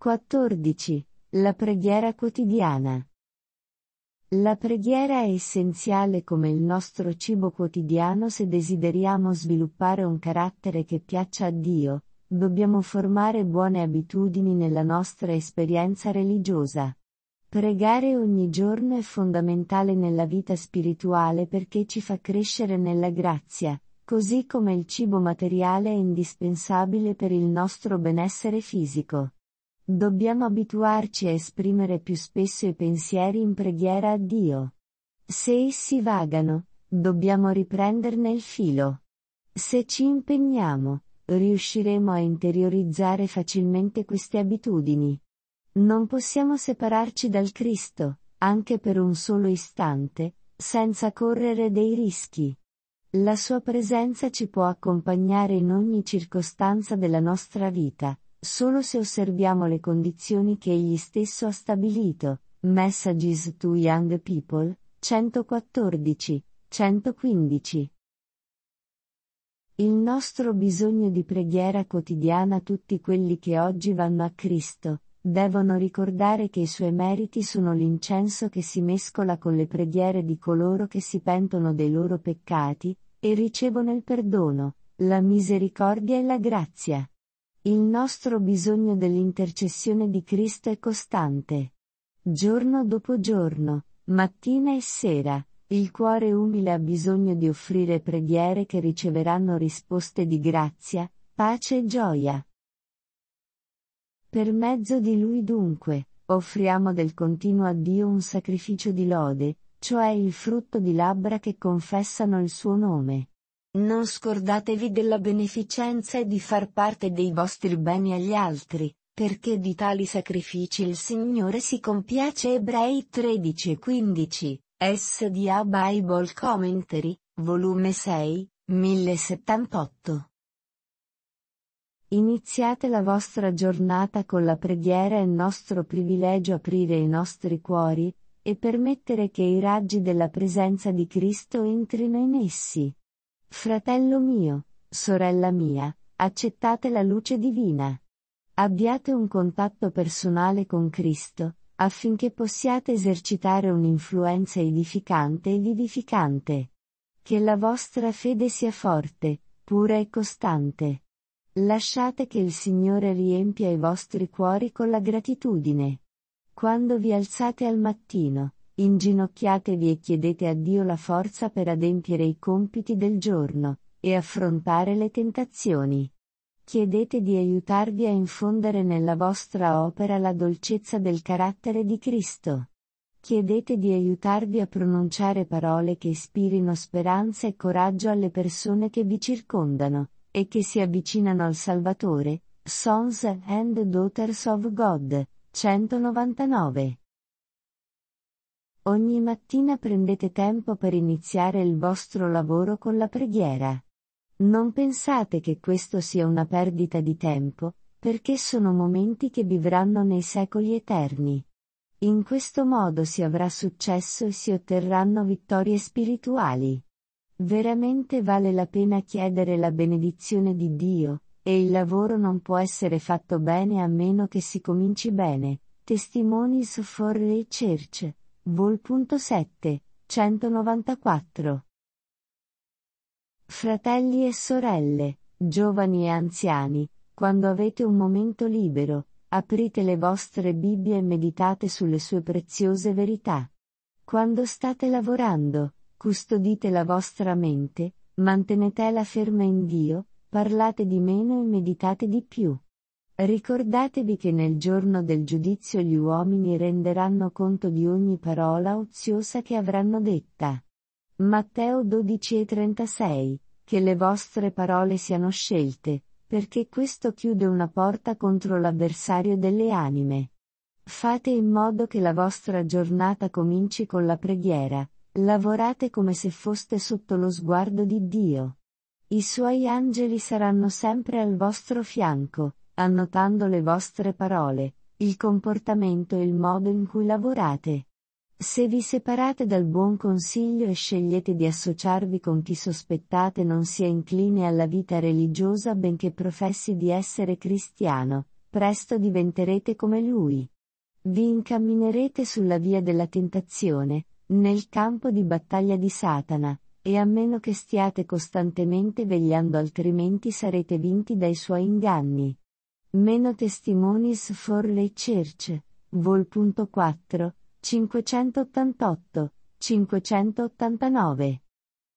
14. La preghiera quotidiana. La preghiera è essenziale come il nostro cibo quotidiano se desideriamo sviluppare un carattere che piaccia a Dio. Dobbiamo formare buone abitudini nella nostra esperienza religiosa. Pregare ogni giorno è fondamentale nella vita spirituale perché ci fa crescere nella grazia, così come il cibo materiale è indispensabile per il nostro benessere fisico. Dobbiamo abituarci a esprimere più spesso i pensieri in preghiera a Dio. Se essi vagano, dobbiamo riprenderne il filo. Se ci impegniamo, riusciremo a interiorizzare facilmente queste abitudini. Non possiamo separarci dal Cristo, anche per un solo istante, senza correre dei rischi. La sua presenza ci può accompagnare in ogni circostanza della nostra vita, solo se osserviamo le condizioni che Egli stesso ha stabilito. Messages to Young People, 114, 115. Il nostro bisogno di preghiera quotidiana. Tutti quelli che oggi vanno a Cristo devono ricordare che i suoi meriti sono l'incenso che si mescola con le preghiere di coloro che si pentono dei loro peccati e ricevono il perdono, la misericordia e la grazia. Il nostro bisogno dell'intercessione di Cristo è costante. Giorno dopo giorno, mattina e sera, il cuore umile ha bisogno di offrire preghiere che riceveranno risposte di grazia, pace e gioia. Per mezzo di Lui dunque, offriamo del continuo a Dio un sacrificio di lode, cioè il frutto di labbra che confessano il suo nome. Non scordatevi della beneficenza e di far parte dei vostri beni agli altri, perché di tali sacrifici il Signore si compiace. Ebrei 13 e 15, SDA Bible Commentary, volume 6, 1078. Iniziate la vostra giornata con la preghiera. È nostro privilegio aprire i nostri cuori, e permettere che i raggi della presenza di Cristo entrino in essi. Fratello mio, sorella mia, accettate la luce divina. Abbiate un contatto personale con Cristo, affinché possiate esercitare un'influenza edificante e vivificante. Che la vostra fede sia forte, pura e costante. Lasciate che il Signore riempia i vostri cuori con la gratitudine. Quando vi alzate al mattino, inginocchiatevi e chiedete a Dio la forza per adempiere i compiti del giorno, e affrontare le tentazioni. Chiedete di aiutarvi a infondere nella vostra opera la dolcezza del carattere di Cristo. Chiedete di aiutarvi a pronunciare parole che ispirino speranza e coraggio alle persone che vi circondano, e che si avvicinano al Salvatore. Sons and Daughters of God, 199. Ogni mattina prendete tempo per iniziare il vostro lavoro con la preghiera. Non pensate che questo sia una perdita di tempo, perché sono momenti che vivranno nei secoli eterni. In questo modo si avrà successo e si otterranno vittorie spirituali. Veramente vale la pena chiedere la benedizione di Dio, e il lavoro non può essere fatto bene a meno che si cominci bene. Testimonies for the Church, Vol. 7, 194. Fratelli e sorelle, giovani e anziani, quando avete un momento libero, aprite le vostre Bibbie e meditate sulle sue preziose verità. Quando state lavorando, custodite la vostra mente, mantenetela ferma in Dio, parlate di meno e meditate di più. Ricordatevi che nel giorno del giudizio gli uomini renderanno conto di ogni parola oziosa che avranno detta. Matteo 12:36, che le vostre parole siano scelte, perché questo chiude una porta contro l'avversario delle anime. Fate in modo che la vostra giornata cominci con la preghiera, lavorate come se foste sotto lo sguardo di Dio. I suoi angeli saranno sempre al vostro fianco, annotando le vostre parole, il comportamento e il modo in cui lavorate. Se vi separate dal buon consiglio e scegliete di associarvi con chi sospettate non sia incline alla vita religiosa benché professi di essere cristiano, presto diventerete come Lui. Vi incamminerete sulla via della tentazione, nel campo di battaglia di Satana, e a meno che stiate costantemente vegliando altrimenti sarete vinti dai suoi inganni. Meno Testimonies for the Church, vol.4, 588, 589.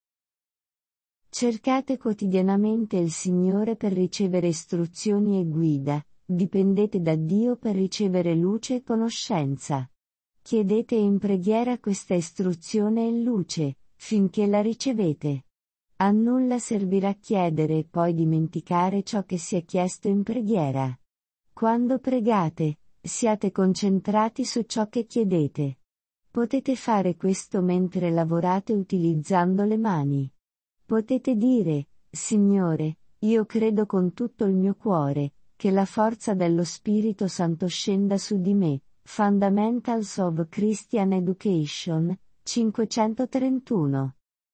Cercate quotidianamente il Signore per ricevere istruzioni e guida, dipendete da Dio per ricevere luce e conoscenza. Chiedete in preghiera questa istruzione e luce, finché la ricevete. A nulla servirà chiedere e poi dimenticare ciò che si è chiesto in preghiera. Quando pregate, siate concentrati su ciò che chiedete. Potete fare questo mentre lavorate utilizzando le mani. Potete dire, Signore, io credo con tutto il mio cuore, che la forza dello Spirito Santo scenda su di me. Fundamentals of Christian Education, 531.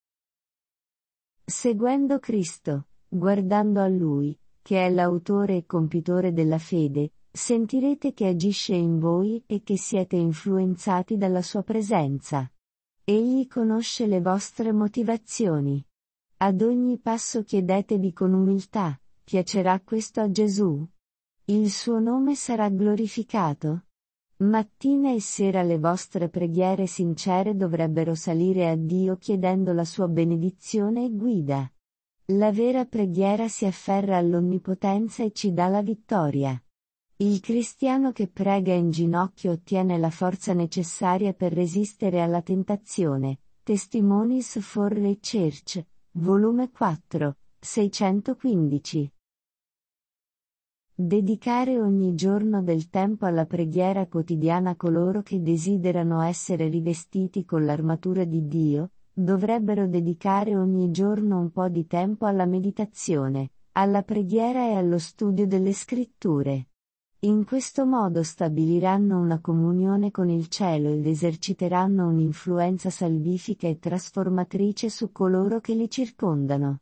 Seguendo Cristo, guardando a Lui, che è l'autore e compitore della fede, sentirete che agisce in voi e che siete influenzati dalla sua presenza. Egli conosce le vostre motivazioni. Ad ogni passo chiedetevi con umiltà, piacerà questo a Gesù? Il suo nome sarà glorificato? Mattina e sera le vostre preghiere sincere dovrebbero salire a Dio chiedendo la sua benedizione e guida. La vera preghiera si afferra all'onnipotenza e ci dà la vittoria. Il cristiano che prega in ginocchio ottiene la forza necessaria per resistere alla tentazione. Testimonies for the Church, volume 4, 615. Dedicare ogni giorno del tempo alla preghiera quotidiana. Coloro che desiderano essere rivestiti con l'armatura di Dio, dovrebbero dedicare ogni giorno un po' di tempo alla meditazione, alla preghiera e allo studio delle scritture. In questo modo stabiliranno una comunione con il cielo ed eserciteranno un'influenza salvifica e trasformatrice su coloro che li circondano.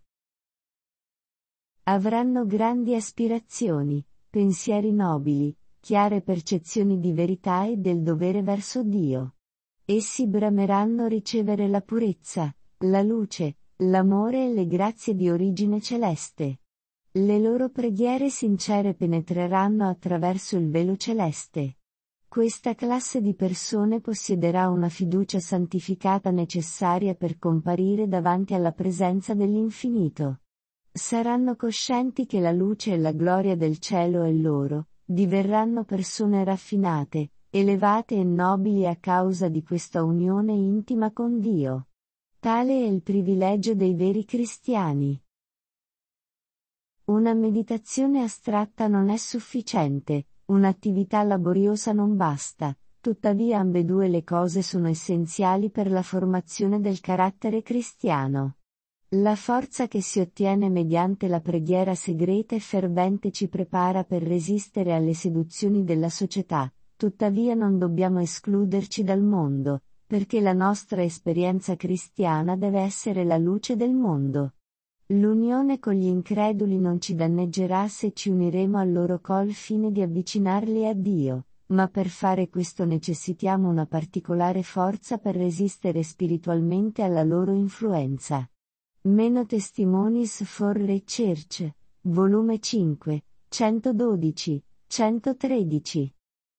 Avranno grandi aspirazioni, pensieri nobili, chiare percezioni di verità e del dovere verso Dio. Essi brameranno ricevere la purezza, la luce, l'amore e le grazie di origine celeste. Le loro preghiere sincere penetreranno attraverso il velo celeste. Questa classe di persone possiederà una fiducia santificata necessaria per comparire davanti alla presenza dell'infinito. Saranno coscienti che la luce e la gloria del cielo è loro, diverranno persone raffinate, elevate e nobili a causa di questa unione intima con Dio. Tale è il privilegio dei veri cristiani. Una meditazione astratta non è sufficiente, un'attività laboriosa non basta, tuttavia ambedue le cose sono essenziali per la formazione del carattere cristiano. La forza che si ottiene mediante la preghiera segreta e fervente ci prepara per resistere alle seduzioni della società, tuttavia non dobbiamo escluderci dal mondo, perché la nostra esperienza cristiana deve essere la luce del mondo. L'unione con gli increduli non ci danneggerà se ci uniremo a loro col fine di avvicinarli a Dio, ma per fare questo necessitiamo una particolare forza per resistere spiritualmente alla loro influenza. Meno Testimonies for the Church, volume 5, 112, 113.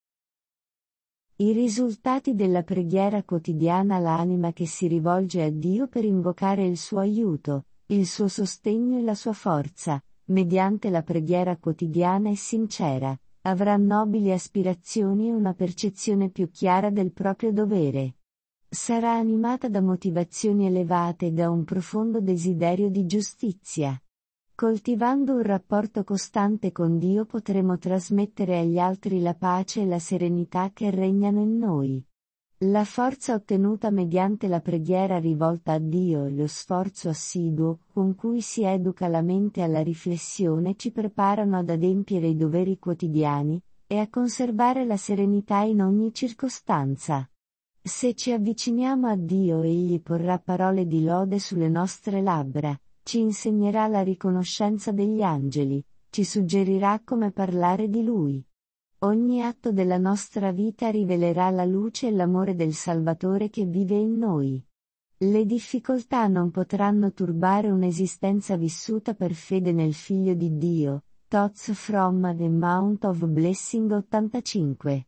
I risultati della preghiera quotidiana. L'anima che si rivolge a Dio per invocare il suo aiuto, il suo sostegno e la sua forza, mediante la preghiera quotidiana e sincera, avrà nobili aspirazioni e una percezione più chiara del proprio dovere. Sarà animata da motivazioni elevate e da un profondo desiderio di giustizia. Coltivando un rapporto costante con Dio potremo trasmettere agli altri la pace e la serenità che regnano in noi. La forza ottenuta mediante la preghiera rivolta a Dio e lo sforzo assiduo con cui si educa la mente alla riflessione ci preparano ad adempiere i doveri quotidiani e a conservare la serenità in ogni circostanza. Se ci avviciniamo a Dio, Egli porrà parole di lode sulle nostre labbra, ci insegnerà la riconoscenza degli angeli, ci suggerirà come parlare di Lui, Ogni atto della nostra vita rivelerà la luce e l'amore del Salvatore che vive in noi. Le difficoltà non potranno turbare un'esistenza vissuta per fede nel Figlio di Dio. Thoughts from the Mount of Blessing 85.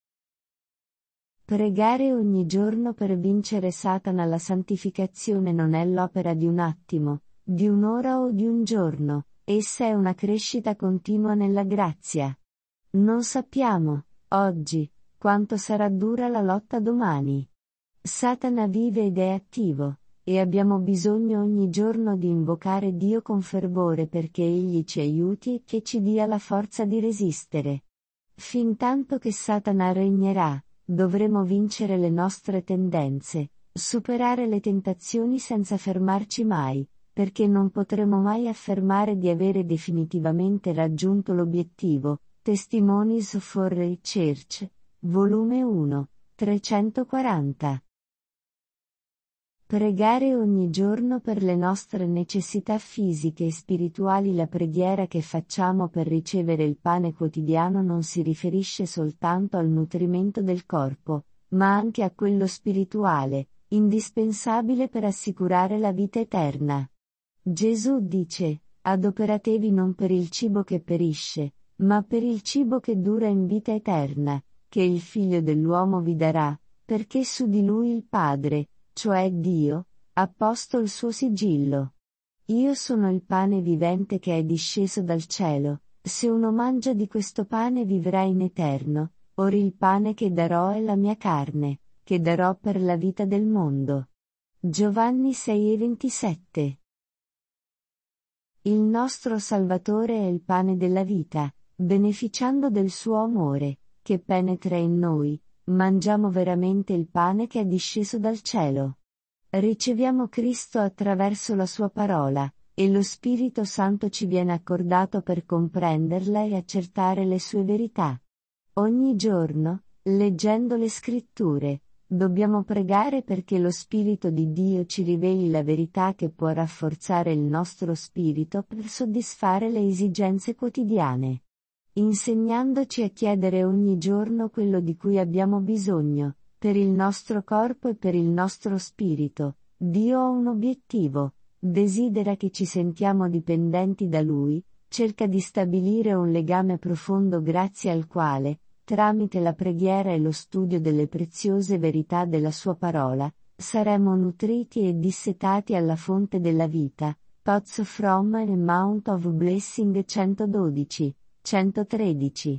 Pregare ogni giorno per vincere Satana. La santificazione non è l'opera di un attimo, di un'ora o di un giorno, essa è una crescita continua nella grazia. Non sappiamo, oggi, quanto sarà dura la lotta domani. Satana vive ed è attivo, e abbiamo bisogno ogni giorno di invocare Dio con fervore perché Egli ci aiuti e che ci dia la forza di resistere. Fintanto che Satana regnerà, dovremo vincere le nostre tendenze, superare le tentazioni senza fermarci mai, perché non potremo mai affermare di avere definitivamente raggiunto l'obiettivo. Testimonies for the Church, volume 1, 340. Pregare ogni giorno per le nostre necessità fisiche e spirituali. La preghiera che facciamo per ricevere il pane quotidiano non si riferisce soltanto al nutrimento del corpo, ma anche a quello spirituale, indispensabile per assicurare la vita eterna. Gesù dice: adoperatevi non per il cibo che perisce, ma per il cibo che dura in vita eterna, che il Figlio dell'uomo vi darà, perché su di lui il Padre, cioè Dio, ha posto il suo sigillo. Io sono il pane vivente che è disceso dal cielo, se uno mangia di questo pane vivrà in eterno, or il pane che darò è la mia carne, che darò per la vita del mondo. Giovanni 6,27. Il nostro Salvatore è il pane della vita, beneficiando del suo amore, che penetra in noi. Mangiamo veramente il pane che è disceso dal cielo. Riceviamo Cristo attraverso la sua parola, e lo Spirito Santo ci viene accordato per comprenderla e accertare le sue verità. Ogni giorno, leggendo le Scritture, dobbiamo pregare perché lo Spirito di Dio ci riveli la verità che può rafforzare il nostro spirito per soddisfare le esigenze quotidiane. Insegnandoci a chiedere ogni giorno quello di cui abbiamo bisogno, per il nostro corpo e per il nostro spirito. Dio ha un obiettivo, desidera che ci sentiamo dipendenti da Lui, cerca di stabilire un legame profondo grazie al quale, tramite la preghiera e lo studio delle preziose verità della Sua parola, saremo nutriti e dissetati alla fonte della vita. Thoughts from the Mount of Blessing 112. 113.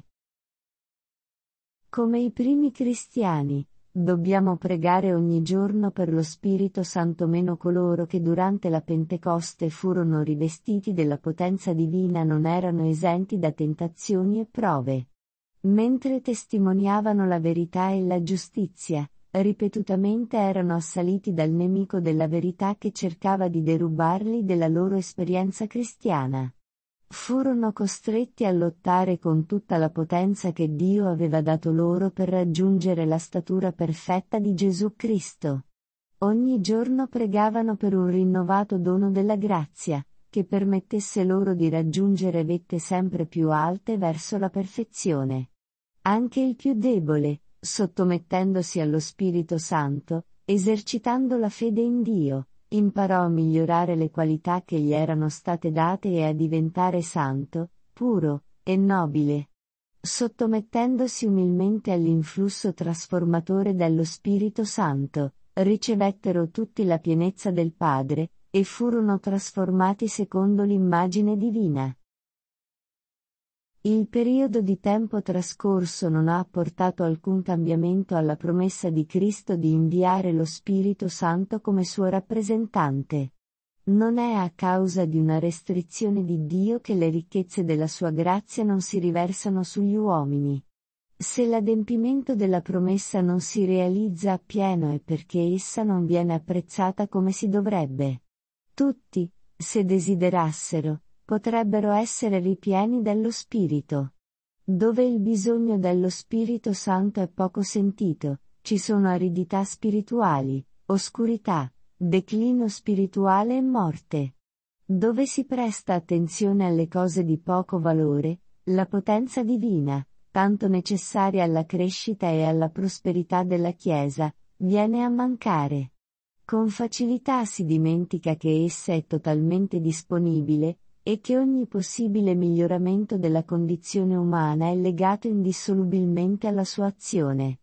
Come i primi cristiani, dobbiamo pregare ogni giorno per lo Spirito Santo. Meno coloro che durante la Pentecoste furono rivestiti della potenza divina non erano esenti da tentazioni e prove. Mentre testimoniavano la verità e la giustizia, ripetutamente erano assaliti dal nemico della verità che cercava di derubarli della loro esperienza cristiana. Furono costretti a lottare con tutta la potenza che Dio aveva dato loro per raggiungere la statura perfetta di Gesù Cristo. Ogni giorno pregavano per un rinnovato dono della grazia, che permettesse loro di raggiungere vette sempre più alte verso la perfezione. Anche il più debole, sottomettendosi allo Spirito Santo, esercitando la fede in Dio, imparò a migliorare le qualità che gli erano state date e a diventare santo, puro e nobile. Sottomettendosi umilmente all'influsso trasformatore dello Spirito Santo, ricevettero tutti la pienezza del Padre, e furono trasformati secondo l'immagine divina. Il periodo di tempo trascorso non ha apportato alcun cambiamento alla promessa di Cristo di inviare lo Spirito Santo come suo rappresentante. Non è a causa di una restrizione di Dio che le ricchezze della sua grazia non si riversano sugli uomini. Se l'adempimento della promessa non si realizza appieno è perché essa non viene apprezzata come si dovrebbe. Tutti, se desiderassero, potrebbero essere ripieni dello Spirito. Dove il bisogno dello Spirito Santo è poco sentito, ci sono aridità spirituali, oscurità, declino spirituale e morte. Dove si presta attenzione alle cose di poco valore, la potenza divina, tanto necessaria alla crescita e alla prosperità della Chiesa, viene a mancare. Con facilità si dimentica che essa è totalmente disponibile, e che ogni possibile miglioramento della condizione umana è legato indissolubilmente alla sua azione.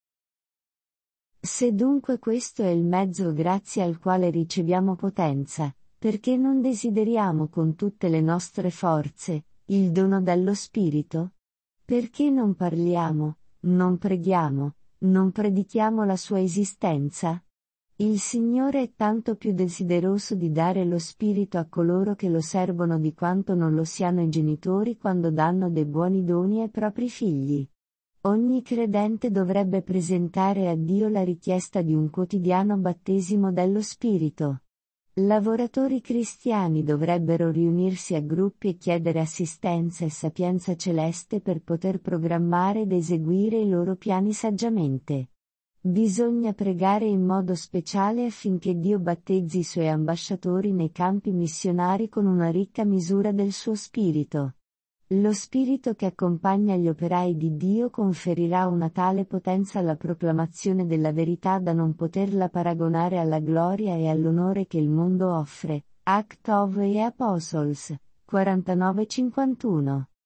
Se dunque questo è il mezzo grazie al quale riceviamo potenza, perché non desideriamo con tutte le nostre forze il dono dello Spirito? Perché non parliamo, non preghiamo, non predichiamo la sua esistenza? Il Signore è tanto più desideroso di dare lo Spirito a coloro che lo servono di quanto non lo siano i genitori quando danno dei buoni doni ai propri figli. Ogni credente dovrebbe presentare a Dio la richiesta di un quotidiano battesimo dello Spirito. Lavoratori cristiani dovrebbero riunirsi a gruppi e chiedere assistenza e sapienza celeste per poter programmare ed eseguire i loro piani saggiamente. Bisogna pregare in modo speciale affinché Dio battezzi i suoi ambasciatori nei campi missionari con una ricca misura del suo Spirito. Lo Spirito che accompagna gli operai di Dio conferirà una tale potenza alla proclamazione della verità da non poterla paragonare alla gloria e all'onore che il mondo offre. Act of the Apostles, 49-51.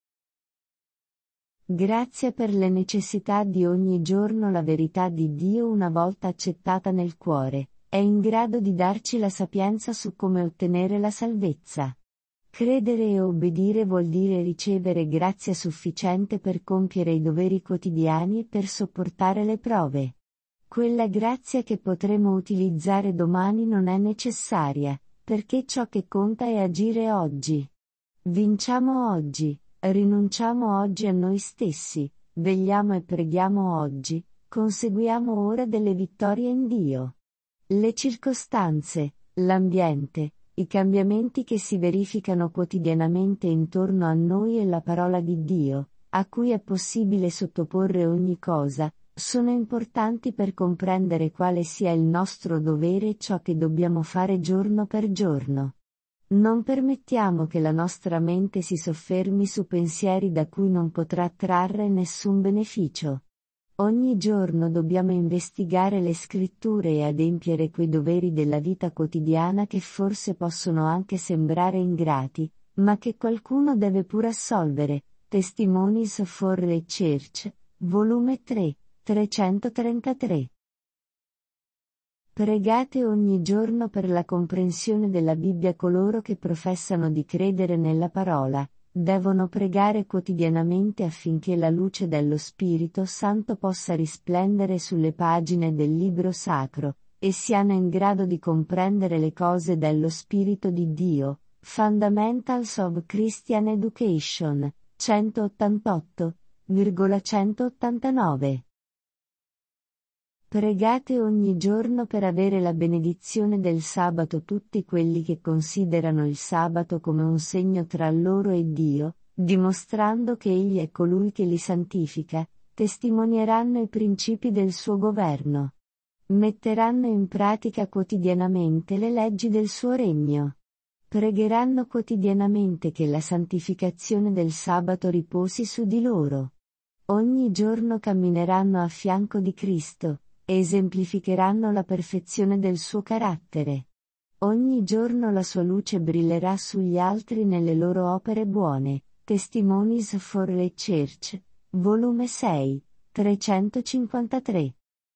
Grazia per le necessità di ogni giorno. La verità di Dio, una volta accettata nel cuore, è in grado di darci la sapienza su come ottenere la salvezza. Credere e obbedire vuol dire ricevere grazia sufficiente per compiere i doveri quotidiani e per sopportare le prove. Quella grazia che potremo utilizzare domani non è necessaria, perché ciò che conta è agire oggi. Vinciamo oggi, rinunciamo oggi a noi stessi, vegliamo e preghiamo oggi, conseguiamo ora delle vittorie in Dio. Le circostanze, l'ambiente, i cambiamenti che si verificano quotidianamente intorno a noi e la parola di Dio, a cui è possibile sottoporre ogni cosa, sono importanti per comprendere quale sia il nostro dovere e ciò che dobbiamo fare giorno per giorno. Non permettiamo che la nostra mente si soffermi su pensieri da cui non potrà trarre nessun beneficio. Ogni giorno dobbiamo investigare le scritture e adempiere quei doveri della vita quotidiana che forse possono anche sembrare ingrati, ma che qualcuno deve pur assolvere. Testimonies for the Church, volume 3, 333. Pregate ogni giorno per la comprensione della Bibbia. Coloro che professano di credere nella parola devono pregare quotidianamente affinché la luce dello Spirito Santo possa risplendere sulle pagine del libro sacro, e siano in grado di comprendere le cose dello Spirito di Dio. Fundamentals of Christian Education, 188,189. Pregate ogni giorno per avere la benedizione del sabato. Tutti quelli che considerano il sabato come un segno tra loro e Dio, dimostrando che Egli è colui che li santifica, testimonieranno i principi del suo governo. Metteranno in pratica quotidianamente le leggi del suo regno. Pregheranno quotidianamente che la santificazione del sabato riposi su di loro. Ogni giorno cammineranno a fianco di Cristo, e esemplificheranno la perfezione del suo carattere. Ogni giorno la sua luce brillerà sugli altri nelle loro opere buone. Testimonies for the Church, volume 6, 353.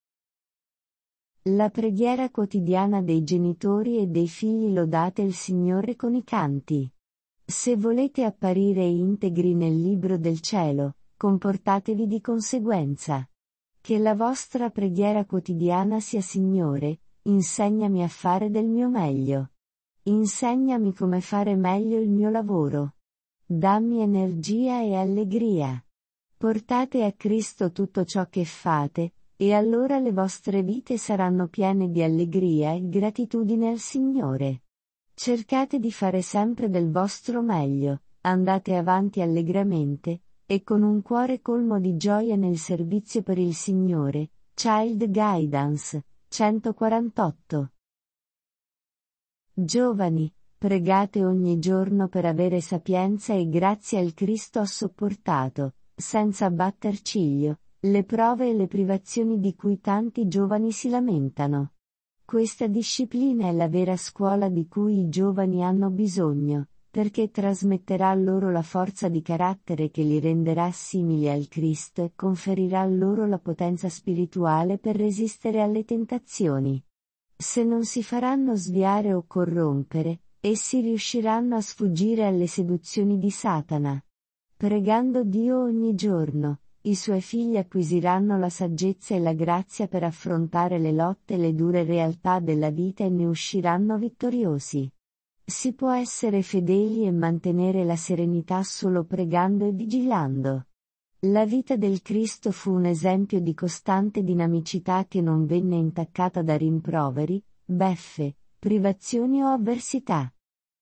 La preghiera quotidiana dei genitori e dei figli. Lodate il Signore con i canti. Se volete apparire integri nel libro del cielo, comportatevi di conseguenza. Che la vostra preghiera quotidiana sia: Signore, insegnami a fare del mio meglio. Insegnami come fare meglio il mio lavoro. Dammi energia e allegria. Portate a Cristo tutto ciò che fate, e allora le vostre vite saranno piene di allegria e gratitudine al Signore. Cercate di fare sempre del vostro meglio, andate avanti allegramente, e con un cuore colmo di gioia nel servizio per il Signore. Child Guidance, 148. Giovani, pregate ogni giorno per avere sapienza e grazia. Il Cristo ha sopportato, senza batter ciglio, le prove e le privazioni di cui tanti giovani si lamentano. Questa disciplina è la vera scuola di cui i giovani hanno bisogno, perché trasmetterà loro la forza di carattere che li renderà simili al Cristo e conferirà loro la potenza spirituale per resistere alle tentazioni. Se non si faranno sviare o corrompere, essi riusciranno a sfuggire alle seduzioni di Satana. Pregando Dio ogni giorno, i suoi figli acquisiranno la saggezza e la grazia per affrontare le lotte e le dure realtà della vita e ne usciranno vittoriosi. Si può essere fedeli e mantenere la serenità solo pregando e vigilando. La vita del Cristo fu un esempio di costante dinamicità che non venne intaccata da rimproveri, beffe, privazioni o avversità.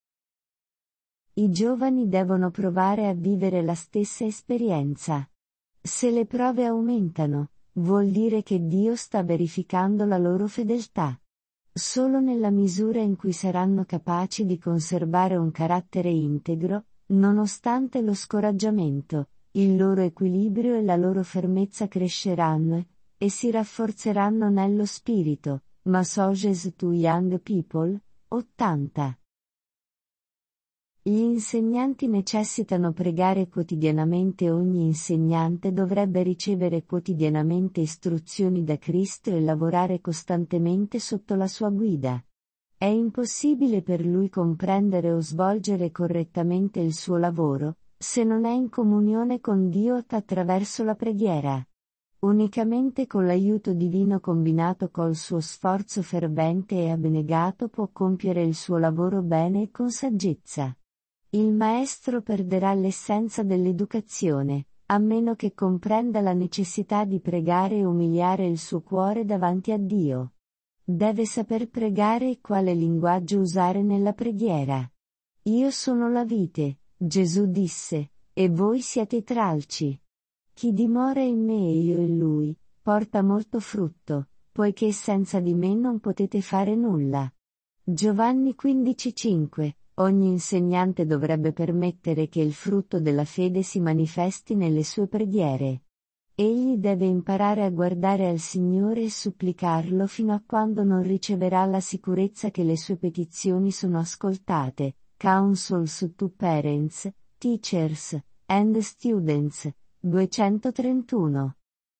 I giovani devono provare a vivere la stessa esperienza. Se le prove aumentano, vuol dire che Dio sta verificando la loro fedeltà. Solo nella misura in cui saranno capaci di conservare un carattere integro, nonostante lo scoraggiamento, il loro equilibrio e la loro fermezza cresceranno e si rafforzeranno nello spirito. Messages to Young People, 80. Gli insegnanti necessitano pregare quotidianamente. Ogni insegnante dovrebbe ricevere quotidianamente istruzioni da Cristo e lavorare costantemente sotto la sua guida. È impossibile per lui comprendere o svolgere correttamente il suo lavoro, se non è in comunione con Dio attraverso la preghiera. Unicamente con l'aiuto divino combinato col suo sforzo fervente e abnegato può compiere il suo lavoro bene e con saggezza. Il maestro perderà l'essenza dell'educazione, a meno che comprenda la necessità di pregare e umiliare il suo cuore davanti a Dio. Deve saper pregare e quale linguaggio usare nella preghiera. Io sono la vite, Gesù disse, e voi siete i tralci. Chi dimora in me e io in lui, porta molto frutto, poiché senza di me non potete fare nulla. Giovanni 15,5. Ogni insegnante dovrebbe permettere che il frutto della fede si manifesti nelle sue preghiere. Egli deve imparare a guardare al Signore e supplicarlo fino a quando non riceverà la sicurezza che le sue petizioni sono ascoltate. Counsels to Parents, Teachers, and Students, 231.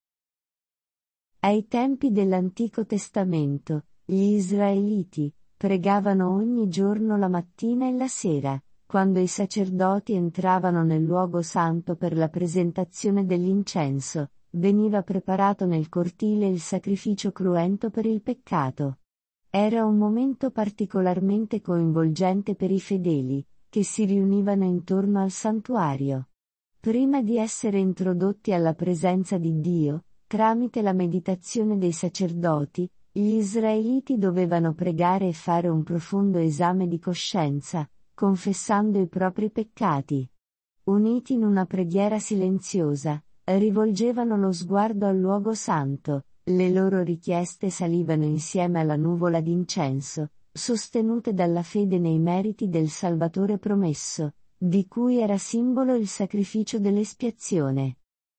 Ai tempi dell'Antico Testamento, gli Israeliti pregavano ogni giorno la mattina e la sera, quando i sacerdoti entravano nel luogo santo per la presentazione dell'incenso, veniva preparato nel cortile il sacrificio cruento per il peccato. Era un momento particolarmente coinvolgente per i fedeli, che si riunivano intorno al santuario. Prima di essere introdotti alla presenza di Dio, tramite la meditazione dei sacerdoti, gli israeliti dovevano pregare e fare un profondo esame di coscienza, confessando i propri peccati. Uniti in una preghiera silenziosa, rivolgevano lo sguardo al luogo santo, le loro richieste salivano insieme alla nuvola d'incenso, sostenute dalla fede nei meriti del Salvatore promesso, di cui era simbolo il sacrificio dell'espiazione.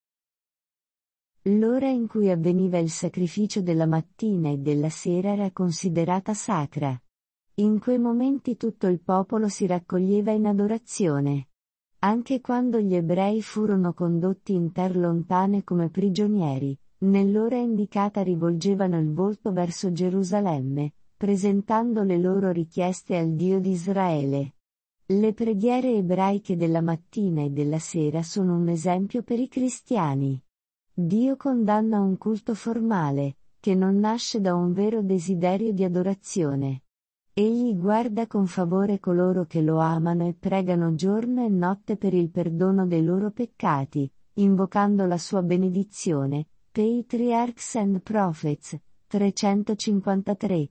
L'ora in cui avveniva il sacrificio della mattina e della sera era considerata sacra. In quei momenti tutto il popolo si raccoglieva in adorazione. Anche quando gli ebrei furono condotti in terre lontane come prigionieri, nell'ora indicata rivolgevano il volto verso Gerusalemme, presentando le loro richieste al Dio di Israele. Le preghiere ebraiche della mattina e della sera sono un esempio per i cristiani. Dio condanna un culto formale, che non nasce da un vero desiderio di adorazione. Egli guarda con favore coloro che lo amano e pregano giorno e notte per il perdono dei loro peccati, invocando la sua benedizione. Patriarchs and Prophets, 353,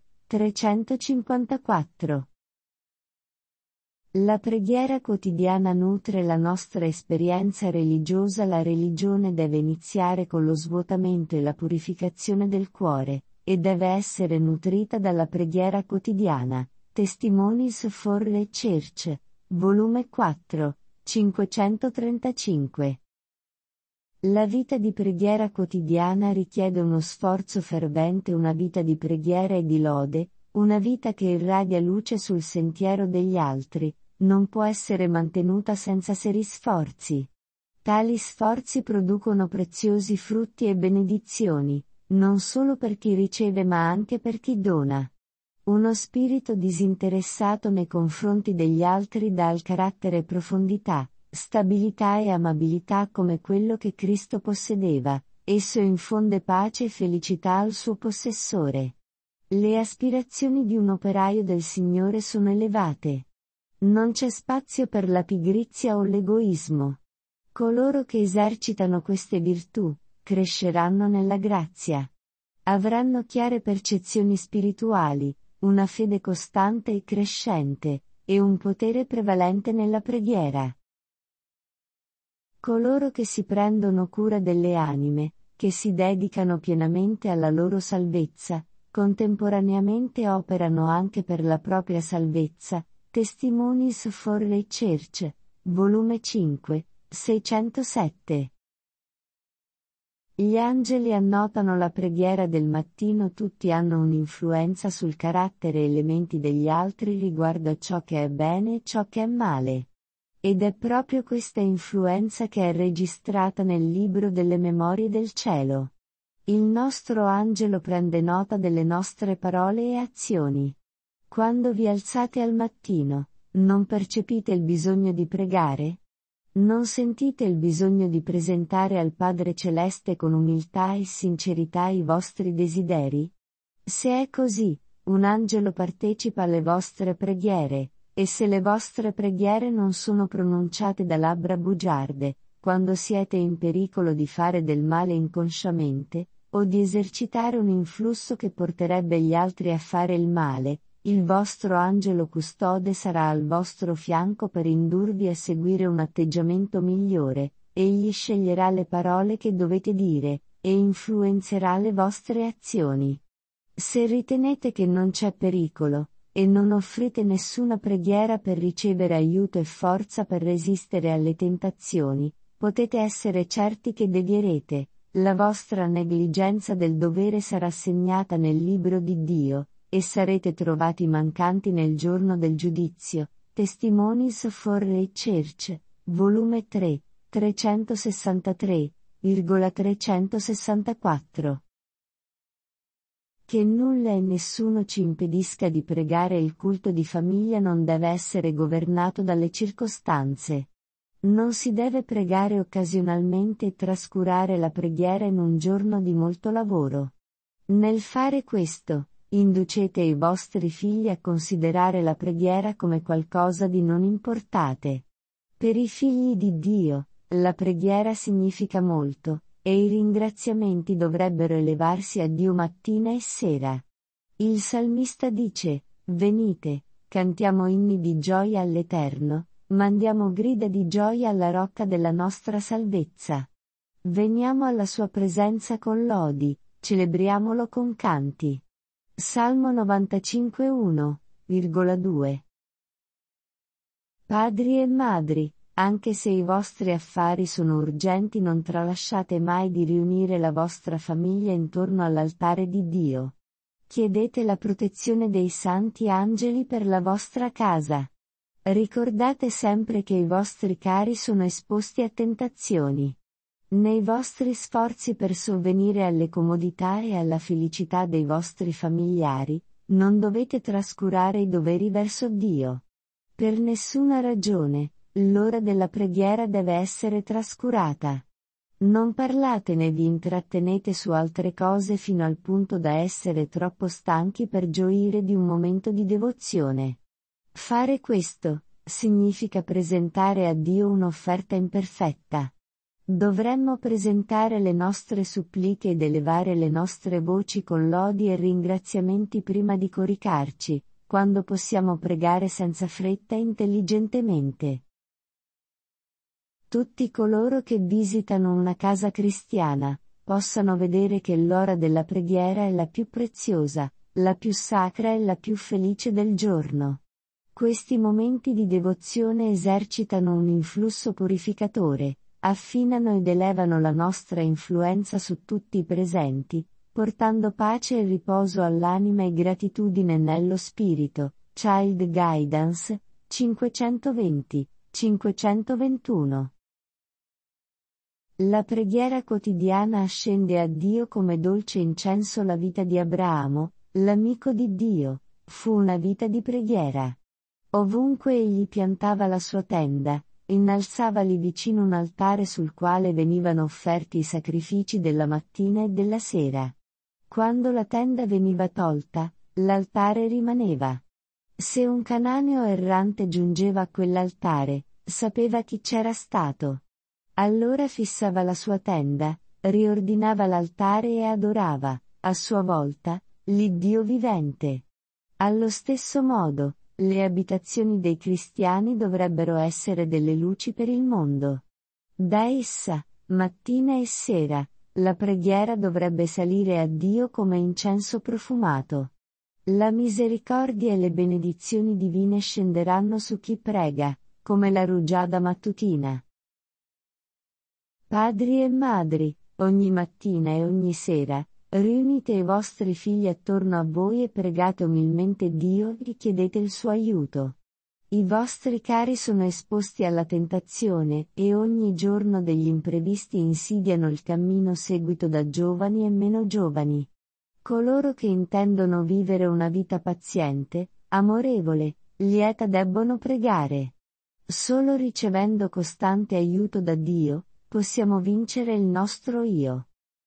354. La preghiera quotidiana nutre la nostra esperienza religiosa. La religione deve iniziare con lo svuotamento e la purificazione del cuore, e deve essere nutrita dalla preghiera quotidiana. Testimonies for the Church, volume 4, 535. La vita di preghiera quotidiana richiede uno sforzo fervente, una vita di preghiera e di lode, una vita che irradia luce sul sentiero degli altri, non può essere mantenuta senza seri sforzi. Tali sforzi producono preziosi frutti e benedizioni, non solo per chi riceve ma anche per chi dona. Uno spirito disinteressato nei confronti degli altri dà al carattere profondità, stabilità e amabilità come quello che Cristo possedeva, esso infonde pace e felicità al suo possessore. Le aspirazioni di un operaio del Signore sono elevate. Non c'è spazio per la pigrizia o l'egoismo. Coloro che esercitano queste virtù, cresceranno nella grazia. Avranno chiare percezioni spirituali, una fede costante e crescente, e un potere prevalente nella preghiera. Coloro che si prendono cura delle anime, che si dedicano pienamente alla loro salvezza, contemporaneamente operano anche per la propria salvezza. Testimonies for the Church, volume 5, 607. Gli angeli annotano la preghiera del mattino. Tutti hanno un'influenza sul carattere e elementi degli altri riguardo a ciò che è bene e ciò che è male. Ed è proprio questa influenza che è registrata nel libro delle memorie del cielo. Il nostro angelo prende nota delle nostre parole e azioni. Quando vi alzate al mattino, non percepite il bisogno di pregare? Non sentite il bisogno di presentare al Padre Celeste con umiltà e sincerità i vostri desideri? Se è così, un angelo partecipa alle vostre preghiere, e se le vostre preghiere non sono pronunciate da labbra bugiarde, quando siete in pericolo di fare del male inconsciamente, o di esercitare un influsso che porterebbe gli altri a fare il male, il vostro angelo custode sarà al vostro fianco per indurvi a seguire un atteggiamento migliore. Egli sceglierà le parole che dovete dire, e influenzerà le vostre azioni. Se ritenete che non c'è pericolo, e non offrite nessuna preghiera per ricevere aiuto e forza per resistere alle tentazioni, potete essere certi che devierete. La vostra negligenza del dovere sarà segnata nel libro di Dio, e sarete trovati mancanti nel giorno del giudizio. Testimonies for the Church, volume 3, 363,364. Che nulla e nessuno ci impedisca di pregare. Il culto di famiglia non deve essere governato dalle circostanze. Non si deve pregare occasionalmente e trascurare la preghiera in un giorno di molto lavoro. Nel fare questo, inducete i vostri figli a considerare la preghiera come qualcosa di non importante. Per i figli di Dio, la preghiera significa molto, e i ringraziamenti dovrebbero elevarsi a Dio mattina e sera. Il salmista dice: venite, cantiamo inni di gioia all'Eterno, mandiamo grida di gioia alla rocca della nostra salvezza. Veniamo alla sua presenza con lodi, celebriamolo con canti. Salmo 95:1,2. Padri e madri, anche se i vostri affari sono urgenti, non tralasciate mai di riunire la vostra famiglia intorno all'altare di Dio. Chiedete la protezione dei santi angeli per la vostra casa. Ricordate sempre che i vostri cari sono esposti a tentazioni. Nei vostri sforzi per sovvenire alle comodità e alla felicità dei vostri familiari, non dovete trascurare i doveri verso Dio. Per nessuna ragione, l'ora della preghiera deve essere trascurata. Non parlate né vi intrattenete su altre cose fino al punto da essere troppo stanchi per gioire di un momento di devozione. Fare questo significa presentare a Dio un'offerta imperfetta. Dovremmo presentare le nostre suppliche ed elevare le nostre voci con lodi e ringraziamenti prima di coricarci, quando possiamo pregare senza fretta e intelligentemente. Tutti coloro che visitano una casa cristiana, possano vedere che l'ora della preghiera è la più preziosa, la più sacra e la più felice del giorno. Questi momenti di devozione esercitano un influsso purificatore, affinano ed elevano la nostra influenza su tutti i presenti, portando pace e riposo all'anima e gratitudine nello spirito. Child Guidance, 520-521. La preghiera quotidiana ascende a Dio come dolce incenso. La vita di Abramo, l'amico di Dio, fu una vita di preghiera. Ovunque egli piantava la sua tenda, innalzava lì vicino un altare sul quale venivano offerti i sacrifici della mattina e della sera. Quando la tenda veniva tolta, l'altare rimaneva. Se un cananeo errante giungeva a quell'altare, sapeva chi c'era stato. Allora fissava la sua tenda, riordinava l'altare e adorava, a sua volta, l'Iddio vivente. Allo stesso modo, le abitazioni dei cristiani dovrebbero essere delle luci per il mondo. Da essa, mattina e sera, la preghiera dovrebbe salire a Dio come incenso profumato. La misericordia e le benedizioni divine scenderanno su chi prega, come la rugiada mattutina. Padri e madri, ogni mattina e ogni sera, riunite i vostri figli attorno a voi e pregate umilmente Dio e chiedete il suo aiuto. I vostri cari sono esposti alla tentazione, e ogni giorno degli imprevisti insidiano il cammino seguito da giovani e meno giovani. Coloro che intendono vivere una vita paziente, amorevole, lieta debbono pregare. Solo ricevendo costante aiuto da Dio, possiamo vincere il nostro io.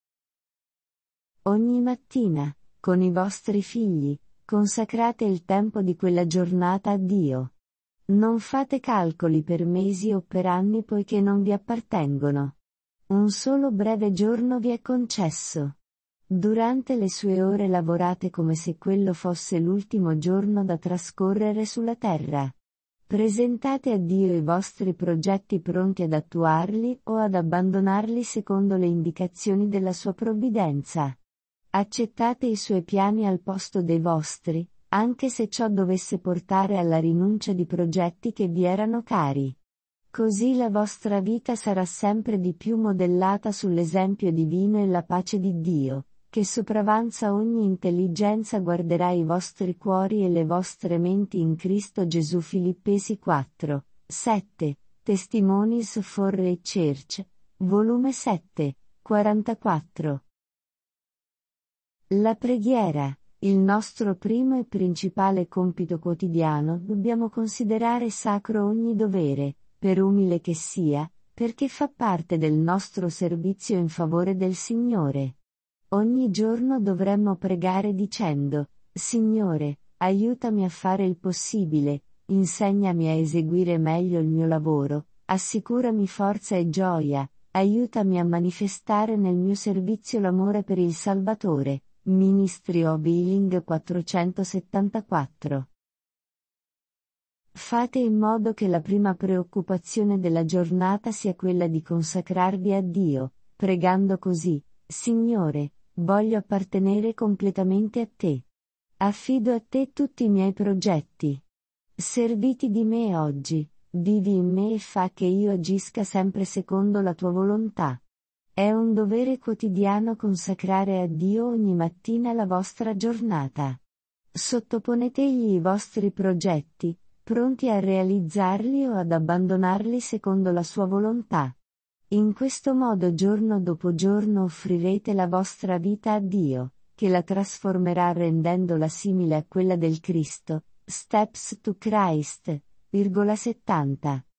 Ogni mattina, con i vostri figli, consacrate il tempo di quella giornata a Dio. Non fate calcoli per mesi o per anni poiché non vi appartengono. Un solo breve giorno vi è concesso. Durante le sue ore lavorate come se quello fosse l'ultimo giorno da trascorrere sulla terra. Presentate a Dio i vostri progetti pronti ad attuarli o ad abbandonarli secondo le indicazioni della sua provvidenza. Accettate i suoi piani al posto dei vostri, anche se ciò dovesse portare alla rinuncia di progetti che vi erano cari. Così la vostra vita sarà sempre di più modellata sull'esempio divino e la pace di Dio, che sopravanza ogni intelligenza, guarderà i vostri cuori e le vostre menti in Cristo Gesù. Filippesi 4, 7, Testimonies for a Church, volume 7, 44. La preghiera, il nostro primo e principale compito quotidiano, dobbiamo considerare sacro ogni dovere, per umile che sia, perché fa parte del nostro servizio in favore del Signore. Ogni giorno dovremmo pregare dicendo: Signore, aiutami a fare il possibile, insegnami a eseguire meglio il mio lavoro, assicurami forza e gioia, aiutami a manifestare nel mio servizio l'amore per il Salvatore. Ministry of Healing 474. Fate in modo che la prima preoccupazione della giornata sia quella di consacrarvi a Dio, pregando così: Signore, voglio appartenere completamente a te. Affido a te tutti i miei progetti. Serviti di me oggi, vivi in me e fa che io agisca sempre secondo la tua volontà. È un dovere quotidiano consacrare a Dio ogni mattina la vostra giornata. Sottoponetegli i vostri progetti, pronti a realizzarli o ad abbandonarli secondo la sua volontà. In questo modo giorno dopo giorno offrirete la vostra vita a Dio, che la trasformerà rendendola simile a quella del Cristo. Steps to Christ, 70.